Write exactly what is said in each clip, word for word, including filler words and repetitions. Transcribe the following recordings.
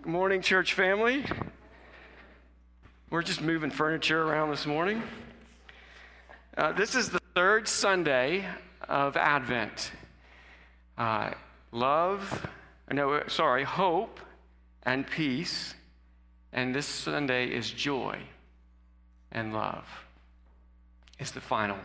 Good morning, church family. We're just moving furniture around this morning. Uh, this is the third Sunday of Advent. Uh, love, no, sorry, hope and peace. And this Sunday is joy and love. It's the final.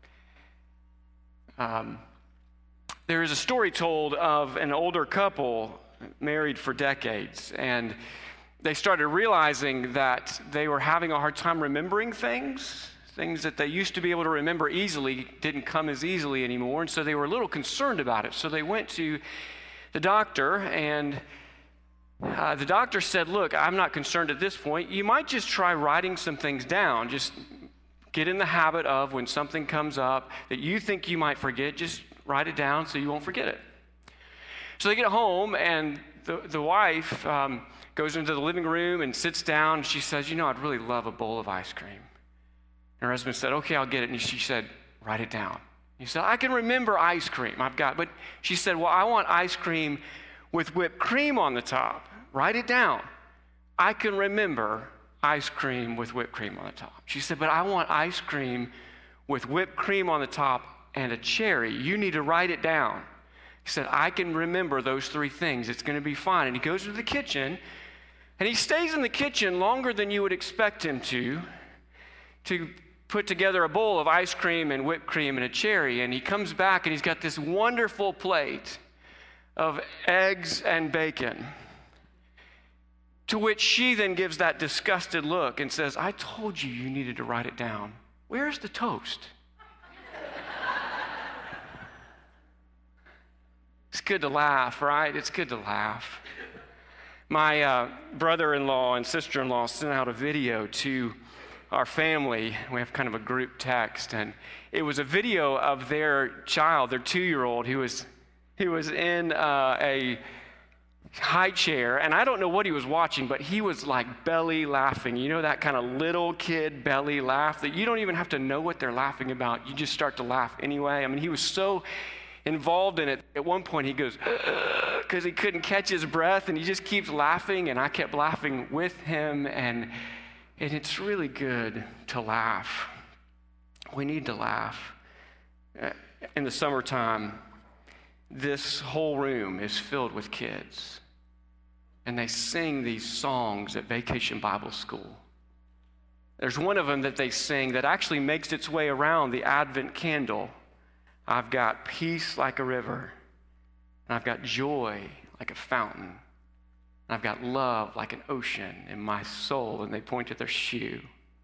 Um, there is a story told of an older couple married for decades, and they started realizing that they were having a hard time remembering things. Things that they used to be able to remember easily didn't come as easily anymore, and so they were a little concerned about it. So they went to the doctor, and uh, the doctor said, look, I'm not concerned at this point. You might just try writing some things down. Just get in the habit of when something comes up that you think you might forget, just write it down so you won't forget it. So they get home, and the, the wife um, goes into the living room and sits down. And she says, you know, I'd really love a bowl of ice cream. And her husband said, okay, I'll get it. And she said, write it down. He said, I can remember ice cream. I've got, but she said, well, I want ice cream with whipped cream on the top. Write it down. I can remember ice cream with whipped cream on the top. She said, but I want ice cream with whipped cream on the top and a cherry. You need to write it down. He said, I can remember those three things. It's going to be fine. And he goes to the kitchen, and he stays in the kitchen longer than you would expect him to, to put together a bowl of ice cream and whipped cream and a cherry. And he comes back, and he's got this wonderful plate of eggs and bacon, to which she then gives that disgusted look and says, I told you you needed to write it down. Where's the toast? It's good to laugh, right? It's good to laugh. My uh, brother-in-law and sister-in-law sent out a video to our family. We have kind of a group text, and it was a video of their child, their two-year-old, who was he was in uh, a high chair, and I don't know what he was watching, but he was like belly laughing. You know that kind of little kid belly laugh that you don't even have to know what they're laughing about. You just start to laugh anyway. I mean, he was so involved in it. At one point he goes, because he couldn't catch his breath, and he just keeps laughing, and I kept laughing with him, and, and it's really good to laugh. We need to laugh. In the summertime, this whole room is filled with kids, and they sing these songs at Vacation Bible School. There's one of them that they sing that actually makes its way around the Advent candle. I've got peace like a river, and I've got joy like a fountain, and I've got love like an ocean in my soul, and they point to their shoe.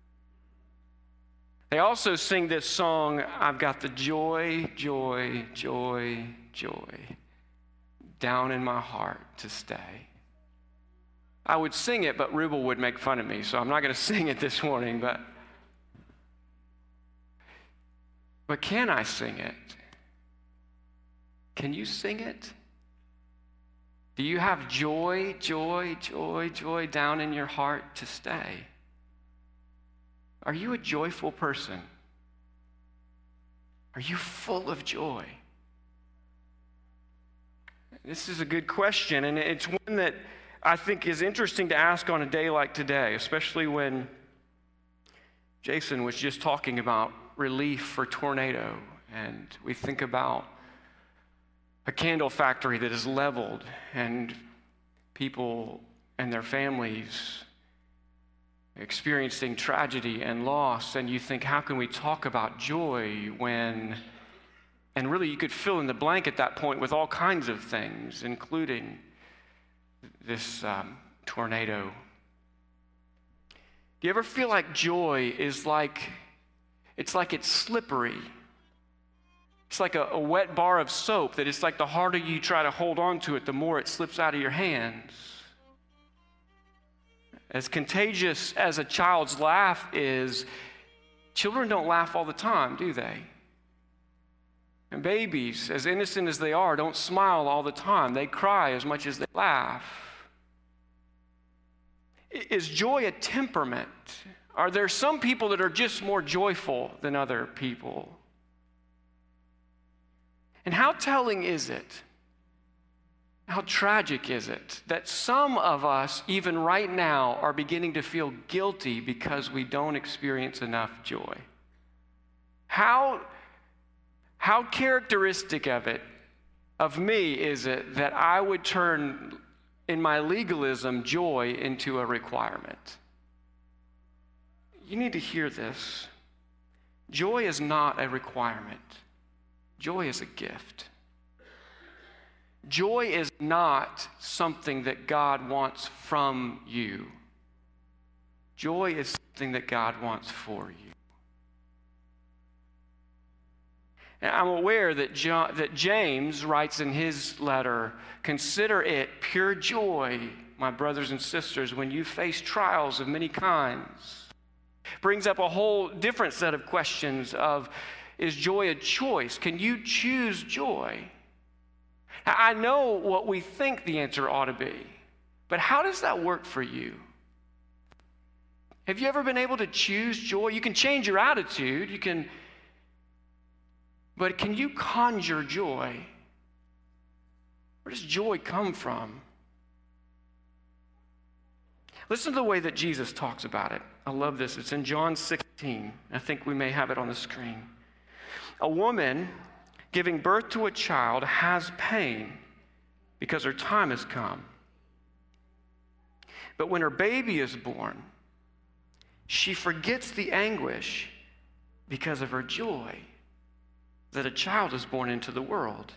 They also sing this song, I've got the joy, joy, joy, joy down in my heart to stay. I would sing it, but Rubel would make fun of me, so I'm not going to sing it this morning, but But can I sing it? Can you sing it? Do you have joy, joy, joy, joy down in your heart to stay? Are you a joyful person? Are you full of joy? This is a good question, and it's one that I think is interesting to ask on a day like today, especially when Jason was just talking about relief for tornado, and we think about a candle factory that is leveled and people and their families experiencing tragedy and loss, and you think, how can we talk about joy when, and really you could fill in the blank at that point with all kinds of things, including this um, tornado. Do you ever feel like joy is like It's like it's slippery. It's like a, a wet bar of soap that it's like the harder you try to hold on to it, the more it slips out of your hands. As contagious as a child's laugh is, children don't laugh all the time, do they? And babies, as innocent as they are, don't smile all the time. They cry as much as they laugh. Is joy a temperament? Are there some people that are just more joyful than other people? And how telling is it How tragic is it that some of us, even right now, are beginning to feel guilty because we don't experience enough joy? How, how characteristic of it, of me, is it that I would turn, in my legalism, joy into a requirement? You need to hear this. Joy is not a requirement. Joy is a gift. Joy is not something that God wants from you. Joy is something that God wants for you. And I'm aware that, John, that James writes in his letter, consider it pure joy, my brothers and sisters, when you face trials of many kinds. Brings up a whole different set of questions of, is joy a choice? Can you choose joy? I know what we think the answer ought to be, but how does that work for you? Have you ever been able to choose joy? You can change your attitude, you can, but can you conjure joy? Where does joy come from? Listen to the way that Jesus talks about it. I love this. It's in John sixteen. I think we may have it on the screen. A woman giving birth to a child has pain because her time has come. But when her baby is born, she forgets the anguish because of her joy that a child is born into the world.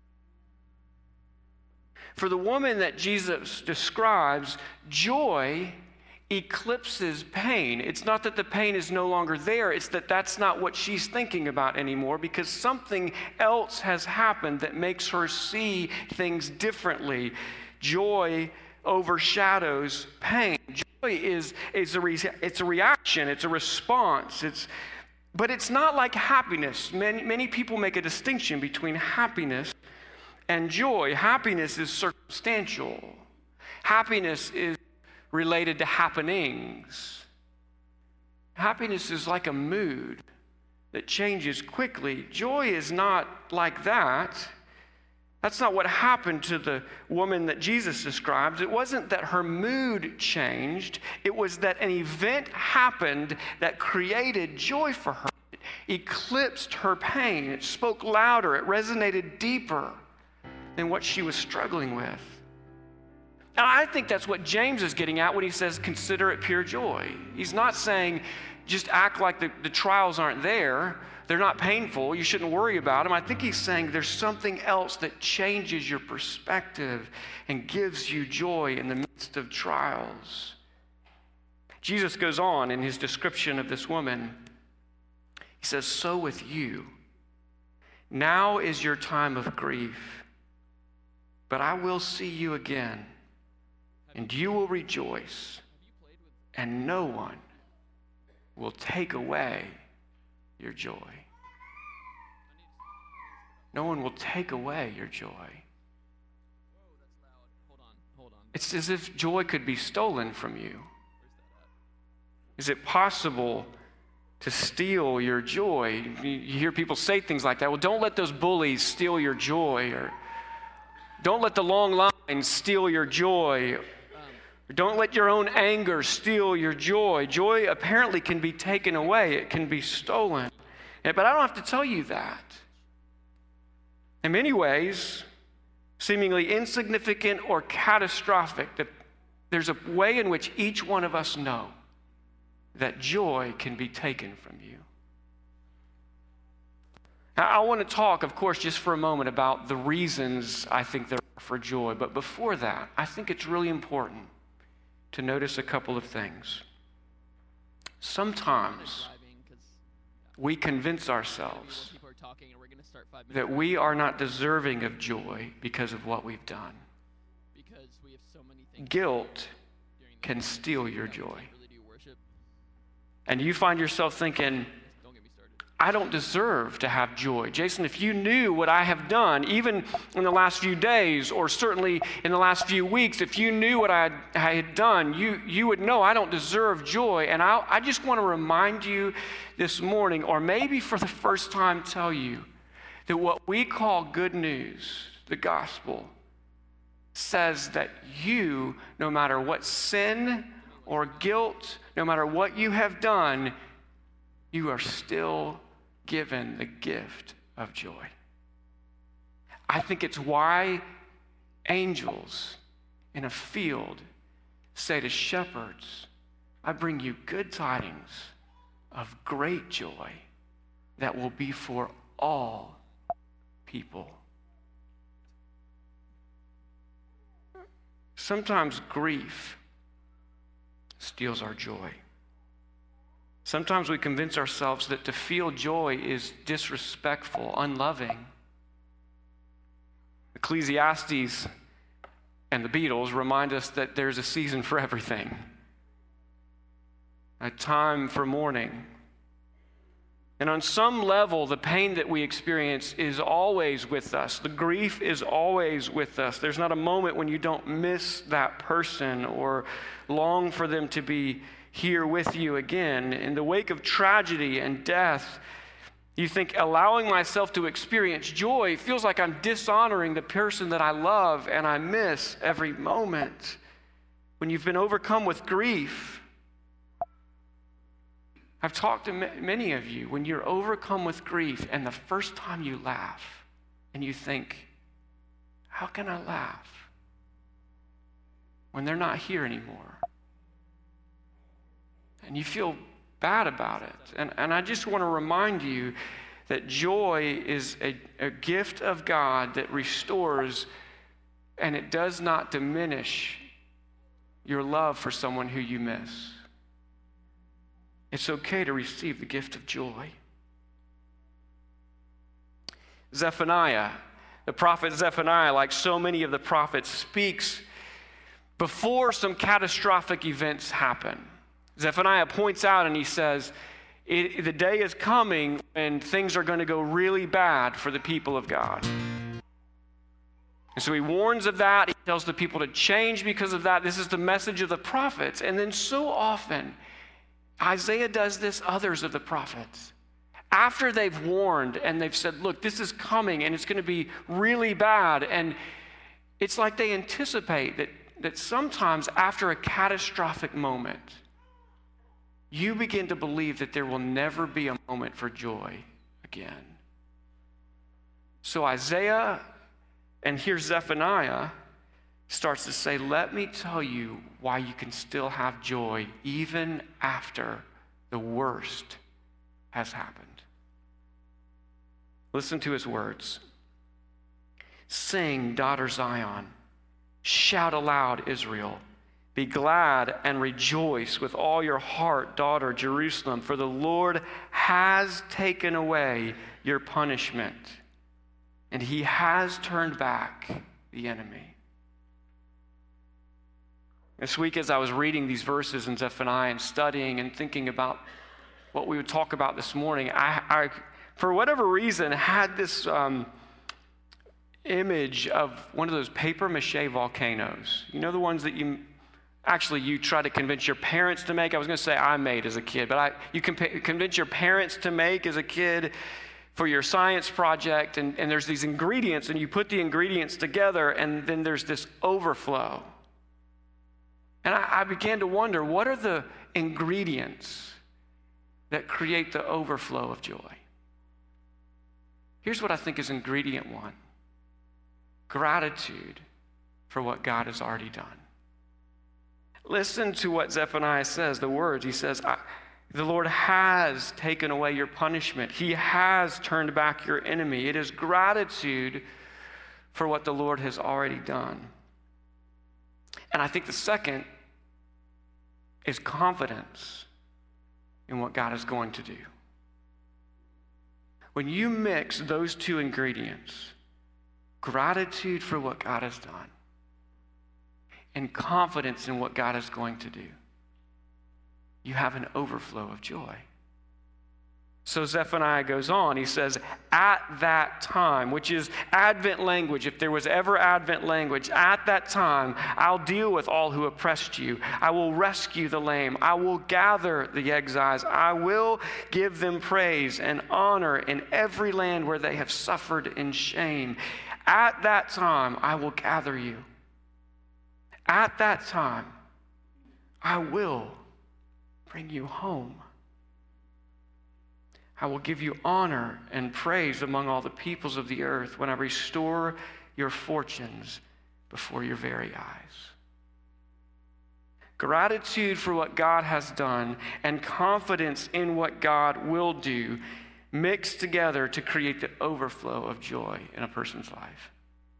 For the woman that Jesus describes, joy eclipses pain. It's not that the pain is no longer there, it's that that's not what she's thinking about anymore, because something else has happened that makes her see things differently. Joy overshadows pain. Joy is, is a, re- it's a reaction, it's a response, it's, but it's not like happiness. Many, many people make a distinction between happiness and joy. Happiness is circumstantial. Happiness is related to happenings. Happiness is like a mood that changes quickly. Joy is not like that. That's not what happened to the woman that Jesus describes. It wasn't that her mood changed. It was that an event happened that created joy for her. It eclipsed her pain. It spoke louder. It resonated deeper than what she was struggling with. And I think that's what James is getting at when he says, consider it pure joy. He's not saying, just act like the, the trials aren't there. They're not painful. You shouldn't worry about them. I think he's saying there's something else that changes your perspective and gives you joy in the midst of trials. Jesus goes on in his description of this woman. He says, so with you, now is your time of grief, but I will see you again, and you will rejoice, and no one will take away your joy. No one will take away your joy. It's as if joy could be stolen from you. Is it possible to steal your joy? You hear people say things like that. Well, don't let those bullies steal your joy, or don't let the long lines steal your joy. Or don't let your own anger steal your joy. Joy apparently can be taken away. It can be stolen. But I don't have to tell you that. In many ways, seemingly insignificant or catastrophic, that there's a way in which each one of us know that joy can be taken from you. Now, I want to talk, of course, just for a moment about the reasons I think there are for joy. But before that, I think it's really important to notice a couple of things. Sometimes we convince ourselves that we are not deserving of joy because of what we've done. Guilt can steal your joy. And you find yourself thinking, I don't deserve to have joy. Jason, if you knew what I have done, even in the last few days, or certainly in the last few weeks, if you knew what I had, I had done, you, you would know I don't deserve joy. And I, I just want to remind you this morning, or maybe for the first time tell you, that what we call good news, the gospel, says that you, no matter what sin or guilt, no matter what you have done, you are still given the gift of joy. I think it's why angels in a field say to shepherds, I bring you good tidings of great joy that will be for all people. Sometimes grief steals our joy. Sometimes we convince ourselves that to feel joy is disrespectful, unloving. Ecclesiastes and the Beatles remind us that there's a season for everything, a time for mourning. And on some level, the pain that we experience is always with us. The grief is always with us. There's not a moment when you don't miss that person or long for them to be here with you again. In the wake of tragedy and death, you think allowing myself to experience joy feels like I'm dishonoring the person that I love and I miss every moment. When you've been overcome with grief, I've talked to many of you, when you're overcome with grief and the first time you laugh and you think, how can I laugh when they're not here anymore? And you feel bad about it. And, and I just want to remind you that joy is a, a gift of God that restores, and it does not diminish your love for someone who you miss. It's okay to receive the gift of joy. Zephaniah, the prophet Zephaniah, like so many of the prophets, speaks before some catastrophic events happen. Zephaniah points out and he says, it, the day is coming when things are going to go really bad for the people of God. And so he warns of that. He tells the people to change because of that. This is the message of the prophets. And then so often, Isaiah does this, others of the prophets. After they've warned and they've said, look, this is coming and it's going to be really bad. And it's like they anticipate that, that sometimes after a catastrophic moment, you begin to believe that there will never be a moment for joy again. So Isaiah, and here Zephaniah, starts to say, let me tell you why you can still have joy even after the worst has happened. Listen to his words. Sing, daughter Zion. Shout aloud, Israel. Be glad and rejoice with all your heart, daughter Jerusalem, for the Lord has taken away your punishment, and he has turned back the enemy. This week, as I was reading these verses in Zephaniah and studying and thinking about what we would talk about this morning, I, I for whatever reason, had this um, image of one of those paper mache volcanoes. You know, the ones that you actually you try to convince your parents to make. I was going to say I made as a kid, but I, you can convince your parents to make as a kid for your science project, and, and there's these ingredients, and you put the ingredients together, and then there's this overflow. And I, I began to wonder, what are the ingredients that create the overflow of joy? Here's what I think is ingredient one: gratitude for what God has already done. Listen to what Zephaniah says, the words. He says, I, the Lord has taken away your punishment. He has turned back your enemy. It is gratitude for what the Lord has already done. And I think the second is confidence in what God is going to do. When you mix those two ingredients, gratitude for what God has done and confidence in what God is going to do, you have an overflow of joy. So Zephaniah goes on, he says, at that time, which is Advent language, if there was ever Advent language, at that time, I'll deal with all who oppressed you. I will rescue the lame. I will gather the exiles. I will give them praise and honor in every land where they have suffered in shame. At that time, I will gather you. At that time, I will bring you home. I will give you honor and praise among all the peoples of the earth when I restore your fortunes before your very eyes. Gratitude for what God has done and confidence in what God will do mix together to create the overflow of joy in a person's life.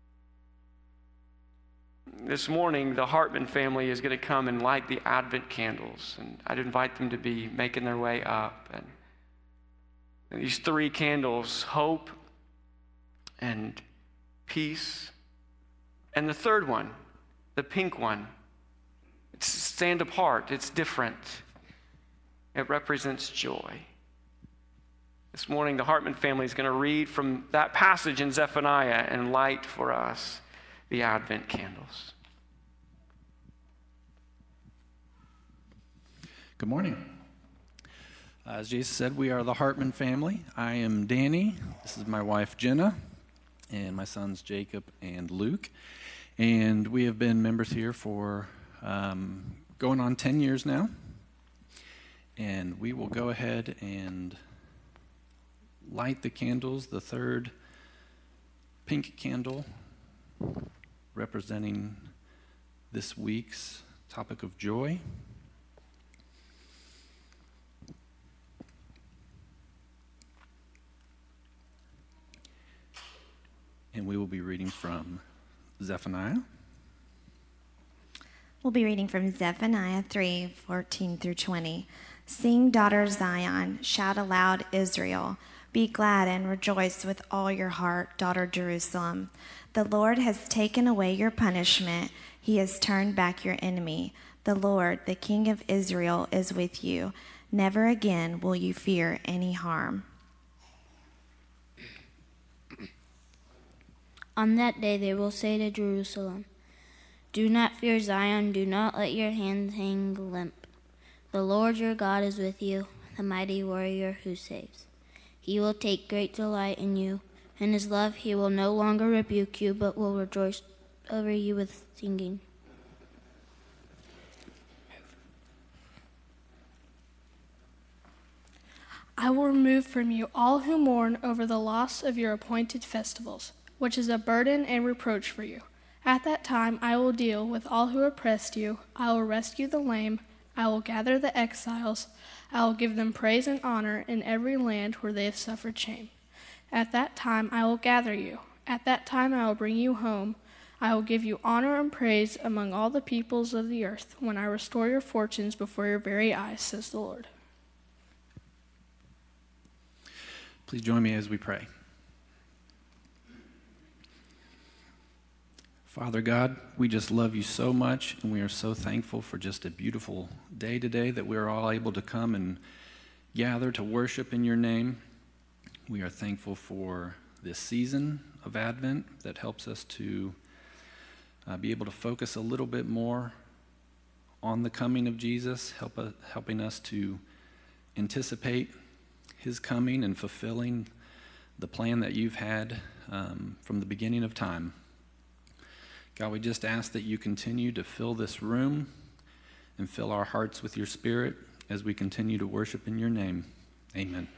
This morning, the Hartman family is going to come and light the Advent candles, and I'd invite them to be making their way up. And, and these three candles, hope and peace, and the third one, the pink one, it's stand apart, it's different. It represents joy. This morning, the Hartman family is going to read from that passage in Zephaniah and light for us the Advent candles. Good morning. As Jason said, we are the Hartman family. I am Danny. This is my wife, Jenna, and my sons, Jacob and Luke. And we have been members here for um, going on ten years now. And we will go ahead and light the candles, the third pink candle representing this week's topic of joy. And we will be reading from Zephaniah. We'll be reading from Zephaniah three, fourteen through twenty. Sing, daughter Zion, shout aloud, Israel. Be glad and rejoice with all your heart, daughter Jerusalem. The Lord has taken away your punishment. He has turned back your enemy. The Lord, the King of Israel, is with you. Never again will you fear any harm. On that day they will say to Jerusalem, do not fear Zion, do not let your hands hang limp. The Lord your God is with you, the mighty warrior who saves. He will take great delight in you. In his love he will no longer rebuke you, but will rejoice over you with singing. I will remove from you all who mourn over the loss of your appointed festivals, which is a burden and reproach for you. At that time I will deal with all who oppressed you. I will rescue the lame. I will gather the exiles. I will give them praise and honor in every land where they have suffered shame. At that time I will gather you. At that time I will bring you home. I will give you honor and praise among all the peoples of the earth when I restore your fortunes before your very eyes, says the Lord. Please join me as we pray. Father God, we just love you so much, and we are so thankful for just a beautiful day today that we are all able to come and gather to worship in your name. We are thankful for this season of Advent that helps us to uh, be able to focus a little bit more on the coming of Jesus, help, uh, helping us to anticipate his coming and fulfilling the plan that you've had um, from the beginning of time. God, we just ask that you continue to fill this room and fill our hearts with your Spirit as we continue to worship in your name. Amen.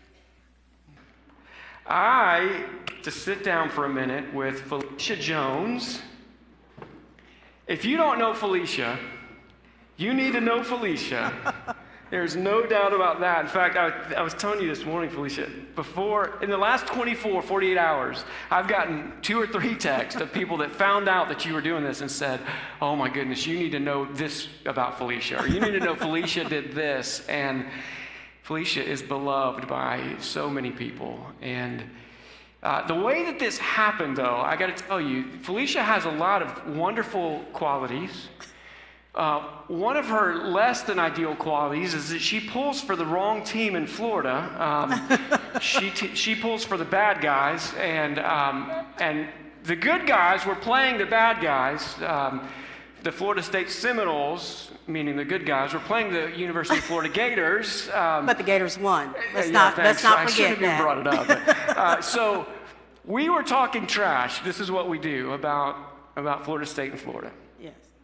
I, to sit down for a minute with Felicia Jones. If you don't know Felicia, you need to know Felicia. There's no doubt about that. In fact, I, I was telling you this morning, Felicia, before, in the last twenty-four, forty-eight hours, I've gotten two or three texts of people that found out that you were doing this and said, oh my goodness, you need to know this about Felicia, or you need to know Felicia did this. And Felicia is beloved by so many people. And uh, the way that this happened, though, I got to tell you, Felicia has a lot of wonderful qualities. Uh, one of her less than ideal qualities is that she pulls for the wrong team in Florida. Um, she t- she pulls for the bad guys, and um, and the good guys were playing the bad guys. Um, the Florida State Seminoles, meaning the good guys, were playing the University of Florida Gators. Um, but the Gators won. Let's yeah, not thanks. let's not I forget shouldn't that. have brought it up. But, uh, so we were talking trash. This is what we do about about Florida State and Florida. Yes.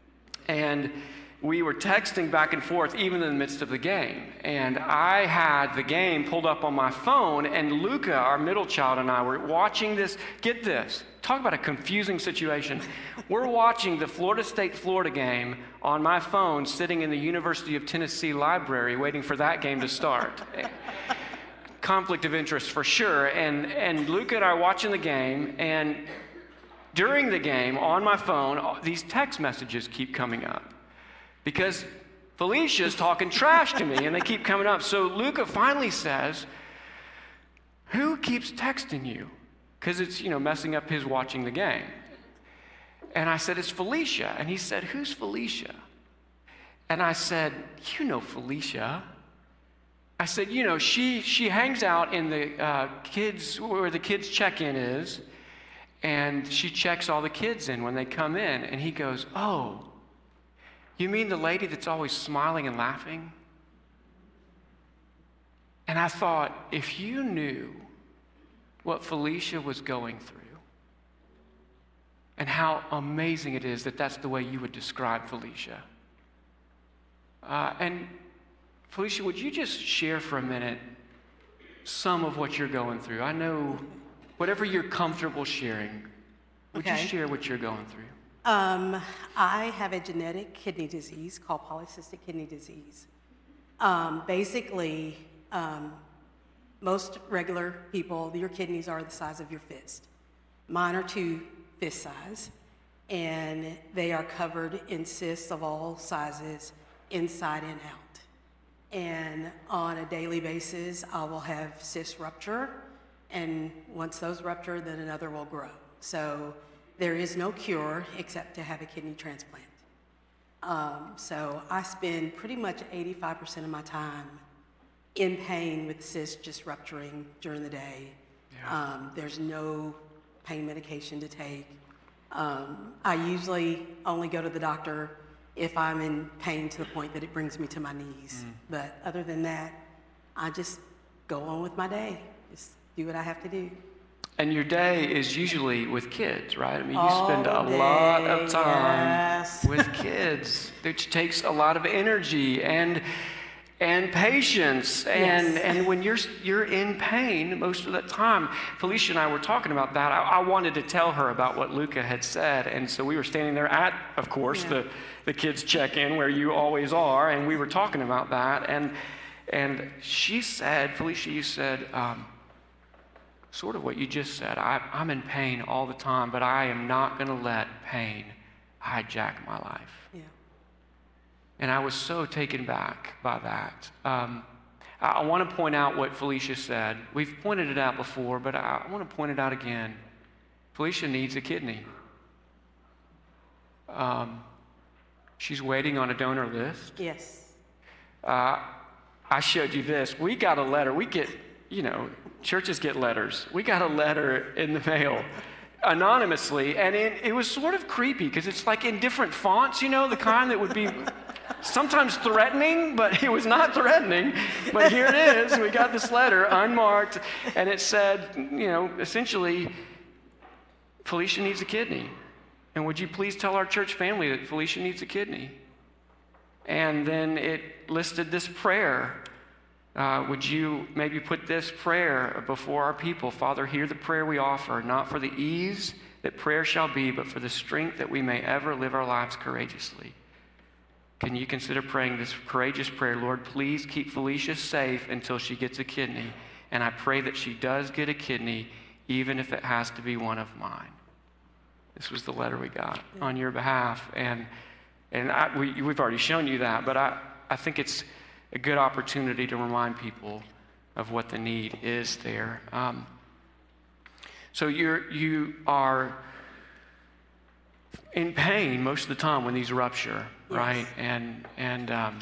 And we were texting back and forth even in the midst of the game. And I had the game pulled up on my phone, and Luca, our middle child, and I were watching this. Get this. Talk about a confusing situation. We're watching the Florida State-Florida game on my phone, sitting in the University of Tennessee library, waiting for that game to start. Conflict of interest for sure. And, and Luca and I are watching the game, and during the game, on my phone, these text messages keep coming up. Because Felicia's talking trash to me, and they keep coming up. So Luca finally says, who keeps texting you? Because it's, you know, messing up his watching the game. And I said, it's Felicia. And he said, who's Felicia? And I said, you know Felicia. I said, you know, she, she hangs out in the uh, kids, where the kids check-in is, and she checks all the kids in when they come in. And he goes, oh, you mean the lady that's always smiling and laughing? And I thought, if you knew what Felicia was going through and how amazing it is that that's the way you would describe Felicia. Uh, and Felicia, would you just share for a minute some of what you're going through? I know whatever you're comfortable sharing, would Okay. you share what you're going through? Um, I have a genetic kidney disease called polycystic kidney disease. Um, basically, um, most regular people, your kidneys are the size of your fist. Mine are two fist size, and they are covered in cysts of all sizes, inside and out. And on a daily basis, I will have cyst rupture, and once those rupture, then another will grow. So there is no cure except to have a kidney transplant. Um, so I spend pretty much eighty-five percent of my time in pain with cysts just rupturing during the day. Yeah. Um, there's no pain medication to take. Um, I usually only go to the doctor if I'm in pain to the point that it brings me to my knees. Mm. But other than that, I just go on with my day. Just do what I have to do. And your day is usually with kids, right? I mean, you All spend a day, lot of time yes. with kids, which takes a lot of energy and and patience. And Yes. and when you're you're in pain most of the time, Felicia and I were talking about that. I, I wanted to tell her about what Luca had said, and so we were standing there at, of course, Yeah. the the kids check-in where you always are, and we were talking about that. And and she said, Felicia, you said. Um, Sort of what you just said. I, I'm in pain all the time, but I am not going to let pain hijack my life. Yeah. And I was so taken back by that. Um, I, I want to point out what Felicia said. We've pointed it out before, but I, I want to point it out again. Felicia needs a kidney. Um, she's waiting on a donor list. Yes. Uh, I showed you this. We got a letter. We get, you know, churches get letters. We got a letter in the mail anonymously, and it, it was sort of creepy because it's like in different fonts, you know, the kind that would be sometimes threatening, but it was not threatening. But here it is. We got this letter unmarked, and it said, you know, essentially, Felicia needs a kidney. And would you please tell our church family that Felicia needs a kidney? And then it listed this prayer. Uh, would you maybe put this prayer before our people? Father, hear the prayer we offer, not for the ease that prayer shall be, but for the strength that we may ever live our lives courageously. Can you consider praying this courageous prayer? Lord, please keep Felicia safe until she gets a kidney. And I pray that she does get a kidney, even if it has to be one of mine. This was the letter we got on your behalf. And and I, we, we've already shown you that, but I, I think it's a good opportunity to remind people of what the need is there. Um, so you're, you are in pain most of the time when these rupture, Yes. right? And, and um,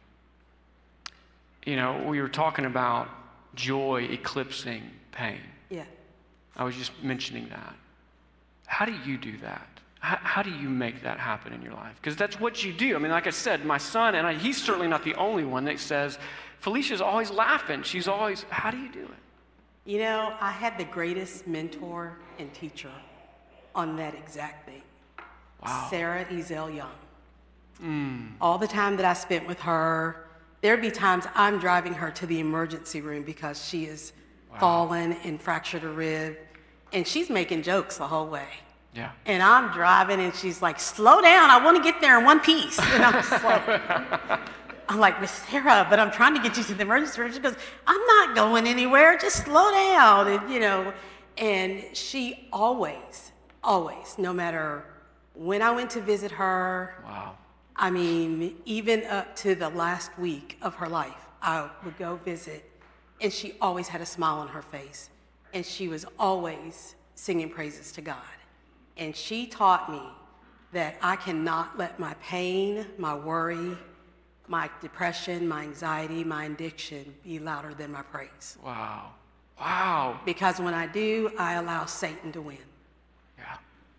you know, we were talking about joy eclipsing pain. Yeah. I was just mentioning that. How do you do that? How, how do you make that happen in your life? Because that's what you do. I mean, like I said, my son, and I, he's certainly not the only one that says, Felicia's always laughing. She's always, how do you do it? You know, I had the greatest mentor and teacher on that exact thing. Wow. Sarah Ezell Young. Mm. All the time that I spent with her, there'd be times I'm driving her to the emergency room because she has wow. fallen and fractured a rib, and she's making jokes the whole way. Yeah. And I'm driving, and she's like, slow down, I want to get there in one piece. And I'm just like, I'm like, Miss Sarah, but I'm trying to get you to the emergency room. She goes, I'm not going anywhere, just slow down. And, you know, and she always, always, no matter when I went to visit her, wow. I mean, even up to the last week of her life, I would go visit, and she always had a smile on her face, and she was always singing praises to God. And she taught me that I cannot let my pain, my worry, my depression, my anxiety, my addiction be louder than my praise. Wow. Wow. Because when I do, I allow Satan to win. Yeah.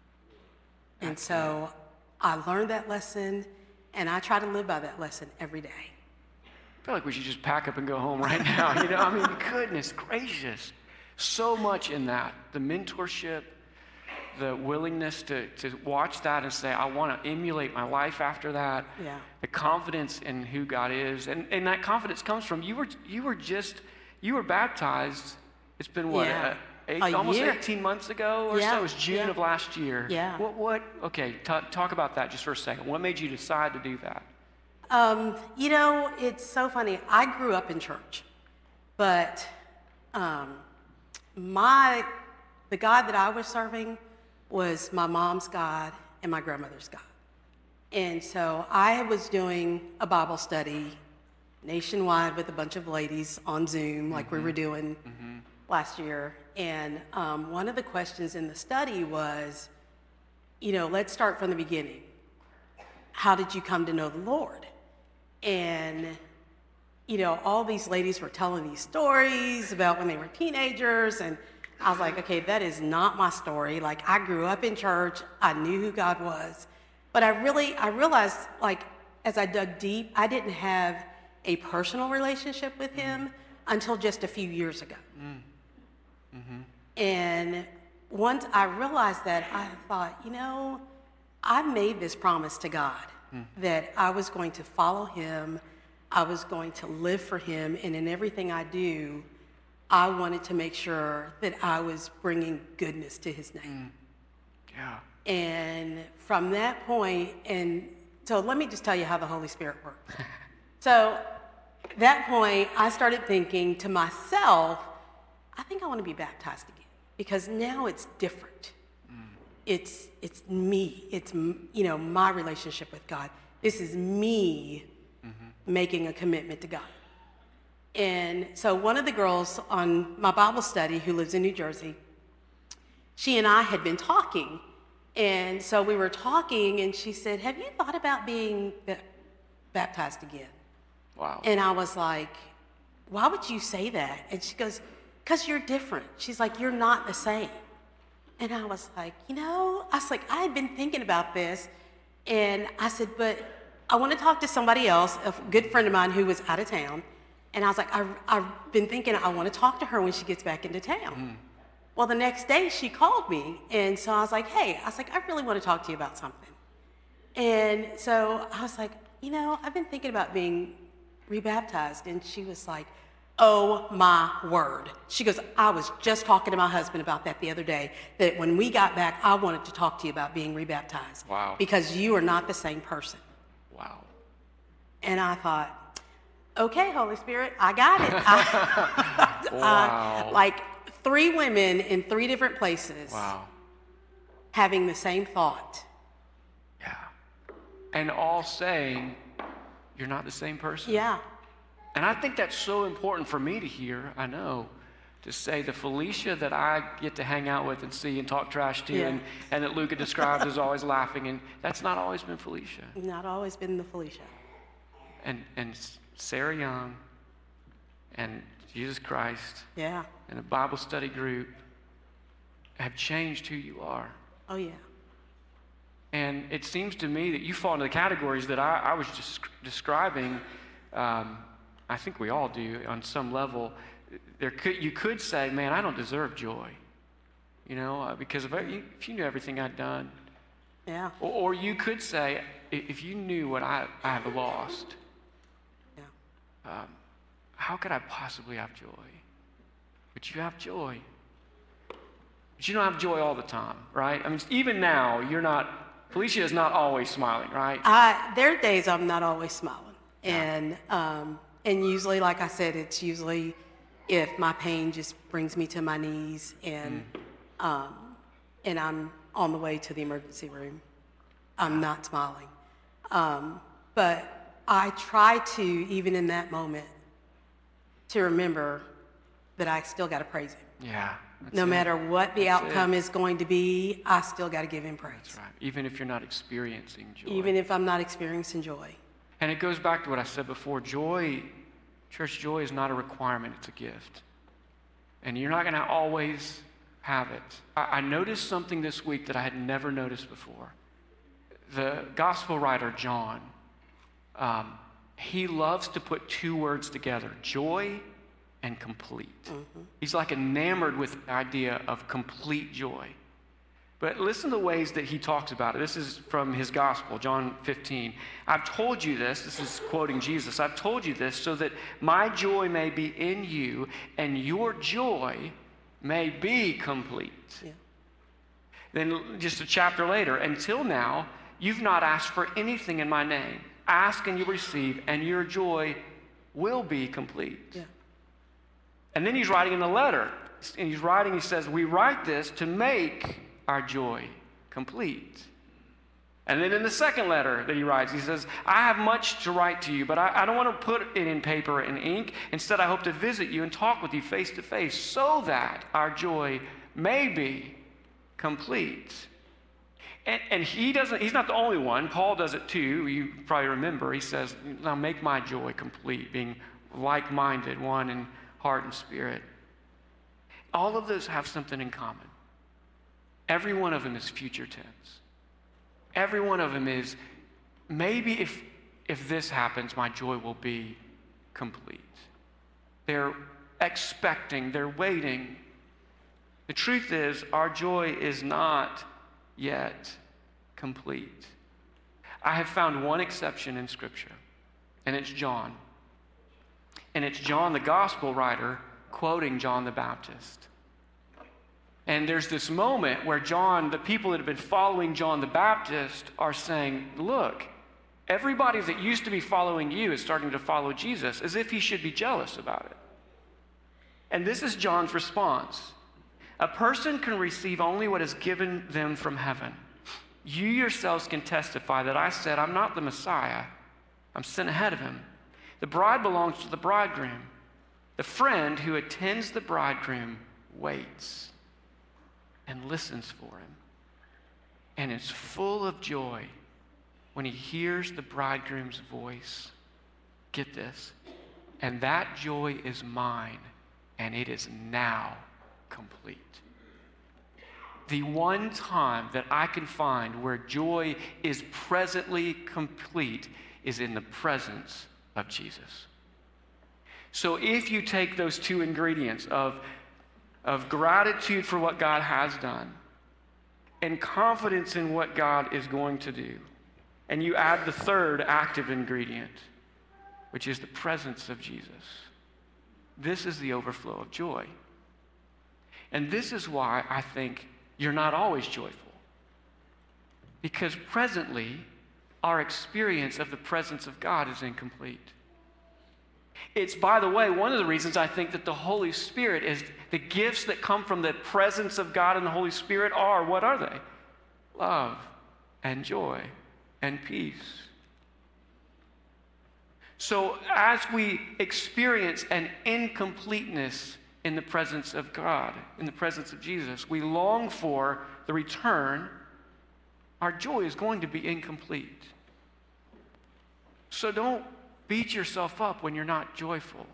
And That's so it. I learned that lesson, and I try to live by that lesson every day. I feel like we should just pack up and go home right now. You know, I mean, goodness gracious. So much in that. The mentorship, the willingness to, to watch that and say, I want to emulate my life after that. Yeah. The confidence in who God is. And, and that confidence comes from, you were, you were just, you were baptized, it's been what, Yeah. uh, eight, A almost year. eighteen months ago or Yeah, so? It was June yeah. of last year. Yeah. What, what, okay, t- talk about that just for a second. What made you decide to do that? Um, you know, it's so funny. I grew up in church, but um, my, the God that I was serving was my mom's God and my grandmother's God. And so I was doing a Bible study nationwide with a bunch of ladies on Zoom, like mm-hmm. we were doing mm-hmm. last year. And um, one of the questions in the study was, you know, let's start from the beginning. How did you come to know the Lord? And, you know, all these ladies were telling these stories about when they were teenagers, and I was like, okay, that is not my story. Like, I grew up in church, I knew who God was, but I really, I realized, like, as I dug deep, I didn't have a personal relationship with him until just a few years ago. Mm. Mm-hmm. And once I realized that, I thought, you know, I made this promise to God mm. that I was going to follow him, I was going to live for him, and in everything I do, I wanted to make sure that I was bringing goodness to his name. Mm. Yeah. And from that point, and so let me just tell you how the Holy Spirit works. So at that point, I started thinking to myself, I think I want to be baptized again, because now it's different. Mm. It's it's me. It's, you know, my relationship with God. This is me mm-hmm. making a commitment to God. And so one of the girls on my Bible study who lives in New Jersey, she and I had been talking. And so we were talking, and she said, have you thought about being baptized again? Wow. And I was like, why would you say that? And she goes, because you're different. She's like, you're not the same. And I was like, you know, I was like, I had been thinking about this. And I said, but I want to talk to somebody else, a good friend of mine who was out of town. And I was like, I, I've been thinking I want to talk to her when she gets back into town. Mm. Well, the next day she called me. And so I was like, hey, I was like, I really want to talk to you about something. And so I was like, you know, I've been thinking about being rebaptized. And she was like, oh my word. She goes, I was just talking to my husband about that the other day, that when we got back, I wanted to talk to you about being rebaptized. Wow. Because you are not the same person. Wow. And I thought, okay, Holy Spirit, I got it. I, wow. I, like three women in three different places. Wow. Having the same thought. Yeah. And all saying, you're not the same person. Yeah. And I think that's so important for me to hear, I know, to say the Felicia that I get to hang out with and see and talk trash to yeah. and, and that Luca describes as always laughing, and that's not always been Felicia. Not always been the Felicia. And and Sarah Young and Jesus Christ yeah. and a Bible study group have changed who you are. Oh, yeah. And it seems to me that you fall into the categories that I, I was just describing. Um, I think we all do on some level. There could, you could say, man, I don't deserve joy, you know, uh, because if, I, if you knew everything I'd done. Yeah. Or, or you could say, if you knew what I, I have lost, Yeah. um, how could I possibly have joy? But you have joy. But you don't have joy all the time, right? I mean, even now, you're not, Felicia is not always smiling, right? I, there are days I'm not always smiling. And, um, and usually, like I said, it's usually if my pain just brings me to my knees and, mm. um, and I'm on the way to the emergency room. I'm not smiling. Um, but I try to, even in that moment, to remember that I still got to praise him. Yeah. No it. matter what the that's outcome it. is going to be, I still got to give him praise. That's right. Even if you're not experiencing joy. Even if I'm not experiencing joy. And it goes back to what I said before. Joy, church joy is not a requirement, it's a gift. And you're not going to always have it. I, I noticed something this week that I had never noticed before. The gospel writer, John, um, he loves to put two words together, joy and complete. Mm-hmm. He's like enamored with the idea of complete joy. But listen to the ways that he talks about it. This is from his gospel, John fifteen. I've told you this, this is quoting Jesus, I've told you this so that my joy may be in you and your joy may be complete. Yeah. Then just a chapter later, until now, you've not asked for anything in my name. Ask and you receive, and your joy will be complete. Yeah. And then he's writing in the letter, and he's writing, he says, we write this to make our joy complete. And then in the second letter that he writes, he says, I have much to write to you, but I, I don't want to put it in paper and ink. Instead, I hope to visit you and talk with you face to face so that our joy may be complete. And, and he doesn't, he's not the only one. Paul does it too. You probably remember. He says, now make my joy complete, being like-minded, one in heart and spirit. All of those have something in common. Every one of them is future tense. Every one of them is, maybe if, if this happens, my joy will be complete. They're expecting, they're waiting. The truth is, our joy is not yet complete. I have found one exception in Scripture, and it's John. And it's John, the gospel writer, quoting John the Baptist. And there's this moment where John, the people that have been following John the Baptist are saying, look, everybody that used to be following you is starting to follow Jesus, as if he should be jealous about it. And this is John's response. A person can receive only what is given them from heaven. You yourselves can testify that I said, I'm not the Messiah. I'm sent ahead of him. The bride belongs to the bridegroom. The friend who attends the bridegroom waits and listens for him, and is full of joy when he hears the bridegroom's voice. Get this, and that joy is mine, and it is now complete. The one time that I can find where joy is presently complete is in the presence of Jesus. So if you take those two ingredients of of gratitude for what God has done and confidence in what God is going to do, and you add the third active ingredient, which is the presence of Jesus, this is the overflow of joy. And this is why I think you're not always joyful. Because presently, our experience of the presence of God is incomplete. It's, by the way, one of the reasons I think that the Holy Spirit is, the gifts that come from the presence of God and the Holy Spirit are, what are they? Love and joy and peace. So as we experience an incompleteness in the presence of God, in the presence of Jesus, we long for the return, our joy is going to be incomplete. So don't beat yourself up when you're not joyful.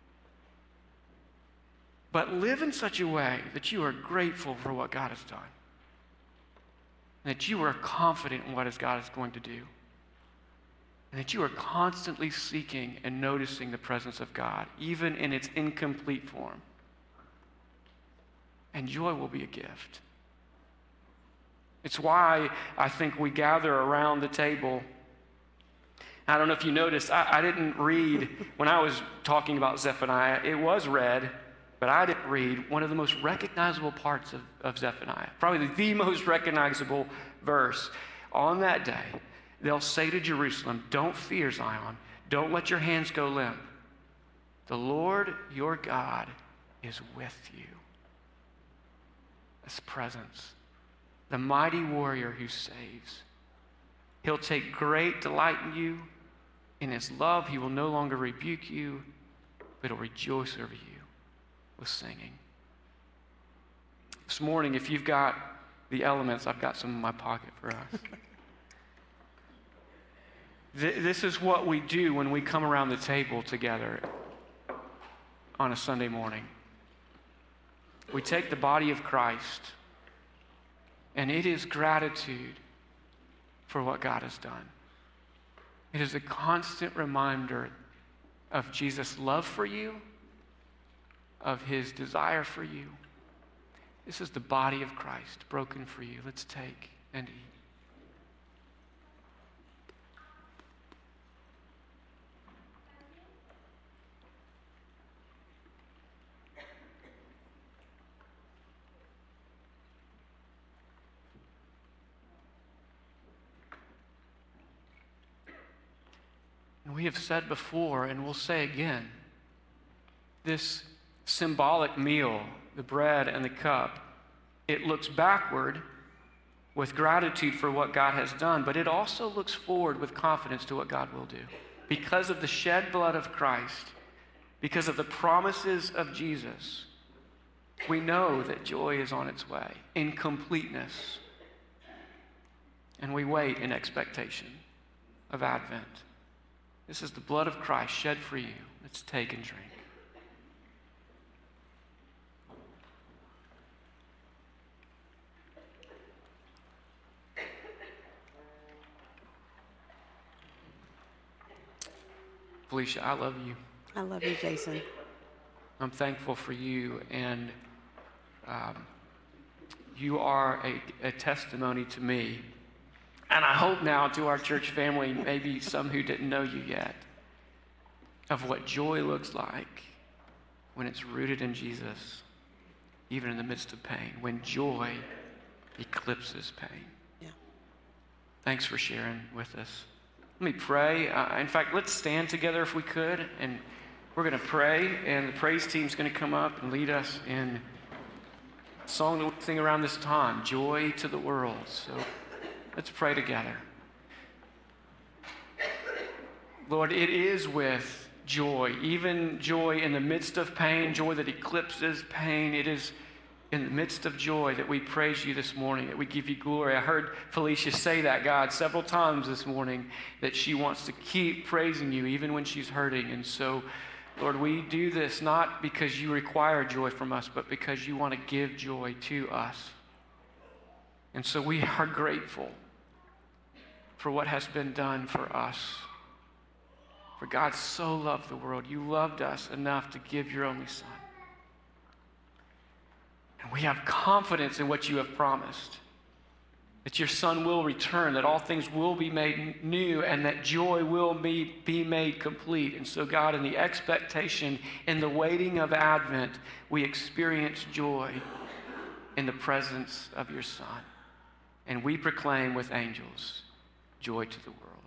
But live in such a way that you are grateful for what God has done. And that you are confident in what God is going to do. And that you are constantly seeking and noticing the presence of God, even in its incomplete form. And joy will be a gift. It's why I think we gather around the table I don't know if you noticed, I, I didn't read, when I was talking about Zephaniah, it was read, but I didn't read one of the most recognizable parts of, of Zephaniah, probably the, the most recognizable verse. On that day, they'll say to Jerusalem, don't fear, Zion. Don't let your hands go limp. The Lord your God is with you. That's presence. The mighty warrior who saves. He'll take great delight in you. In his love, he will no longer rebuke you, but he'll rejoice over you with singing. This morning, if you've got the elements, I've got some in my pocket for us. This is what we do when we come around the table together on a Sunday morning. We take the body of Christ, and it is gratitude for what God has done. It is a constant reminder of Jesus' love for you, of his desire for you. This is the body of Christ broken for you. Let's take and eat. We have said before, and we'll say again, this symbolic meal, the bread and the cup, it looks backward with gratitude for what God has done, but it also looks forward with confidence to what God will do. Because of the shed blood of Christ, because of the promises of Jesus, we know that joy is on its way in completeness. And we wait in expectation of Advent. This is the blood of Christ shed for you. Let's take and drink. Felicia, I love you. I love you, Jason. I'm thankful for you, and um, you are a, a testimony to me. And I hope now to our church family, maybe some who didn't know you yet, of what joy looks like when it's rooted in Jesus, even in the midst of pain, when joy eclipses pain. Yeah. Thanks for sharing with us. Let me pray. Uh, in fact, let's stand together if we could, and we're going to pray, and the praise team's going to come up and lead us in a song that we sing around this time, Joy to the World. So let's pray together. Lord, it is with joy, even joy in the midst of pain, joy that eclipses pain. It is in the midst of joy that we praise you this morning, that we give you glory. I heard Felicia say that, God, several times this morning, that she wants to keep praising you even when she's hurting. And so, Lord, we do this not because you require joy from us, but because you want to give joy to us. And so we are grateful for what has been done for us. For God so loved the world. You loved us enough to give your only Son. And we have confidence in what you have promised. That your Son will return, that all things will be made new, and that joy will be, be made complete. And so, God, in the expectation, in the waiting of Advent, we experience joy in the presence of your Son. And we proclaim with angels, joy to the world.